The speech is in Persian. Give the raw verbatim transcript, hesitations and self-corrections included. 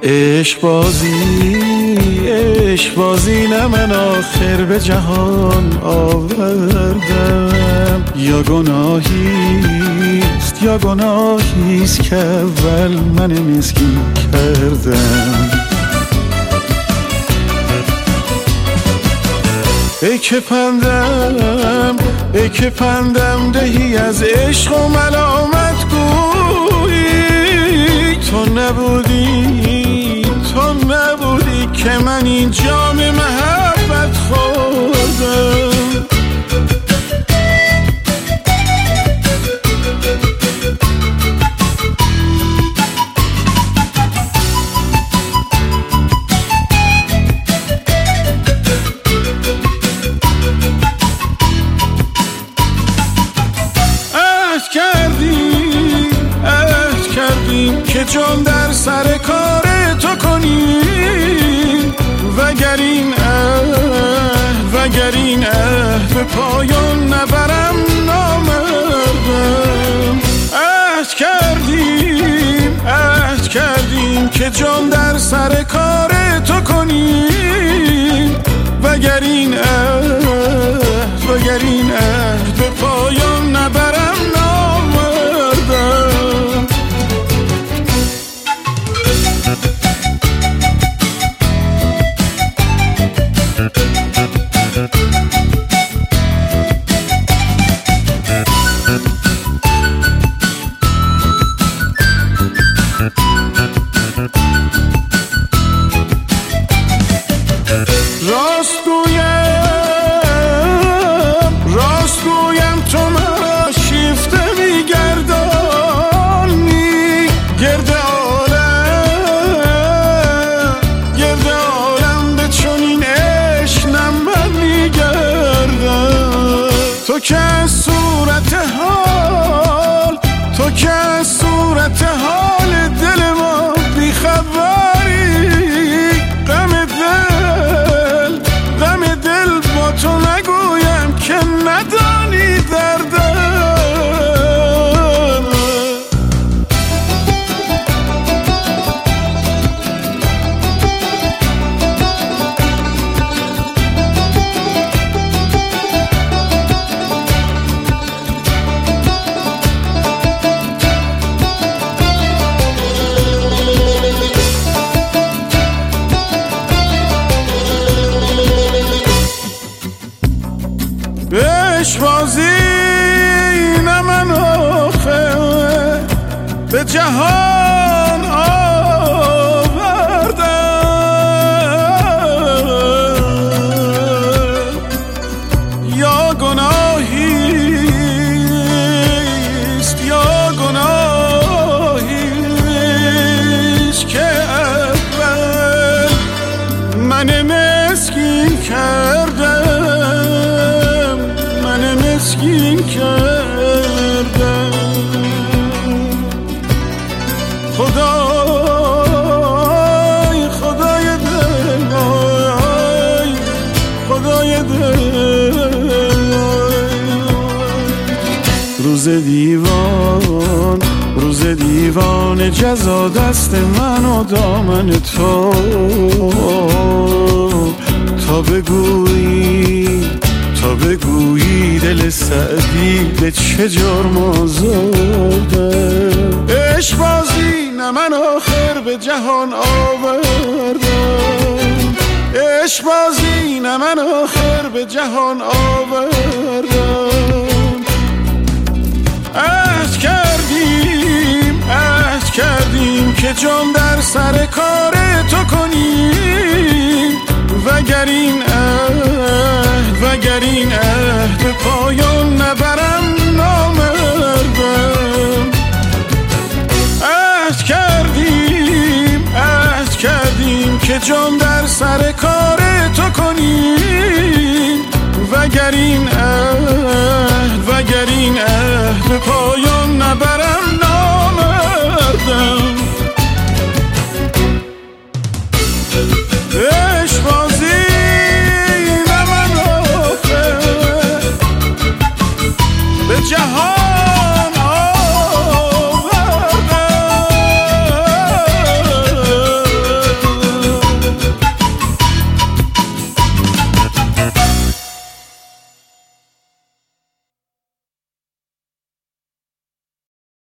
عشق بازی عشق بازی نه من آخر به جهان آوردم، یا گناهیست یا گناهیست که اول من مسکین کردم. ای که پندم ای که پندم دهی از عشق و ملامت گویی، تو نبودی تو نبودی که من این جام محبت خوردم. که جان در سر کار تو کنیم، وگر این عهد وگر این عهد به پایان نبرم نامردم. عهد کردیم عهد کردیم که جان در سر کار تو کنیم، وگر این عهد وگر این عهد به پایان نبرم نامردم. راست گویم راست گویم تو مرا شیفته میگردانی، گرد عالم گرد عالم به چنین عشق نم میگردم. تو که از صورت حال تو که از صورت حال دل ما بیخبری، غم دل غم دل با تو نگویم که ندانی دردم. عشق بازی نه من آخر به جهان آوردم، یا گناهیست یا گناهیست که اول من مسکین کردم مسکین کردم. خدای خدای دل خدای دل، روز دیوان روز دیوان جزا دست من و دامن تو، تا بگویی تا بگویی دل سعدی به چه جرم آزرده. عشق بازی نه من آخر به جهان آوردم، عشق بازی نه من آخر به جهان آوردم. عهد کردیم عهد کردیم که جان در سر کار تو کنیم، وگر این عهد وگر این عهد به پایان نبرم نامردم. عهد کردیم عهد کردیم که جان در سر کار تو کنیم،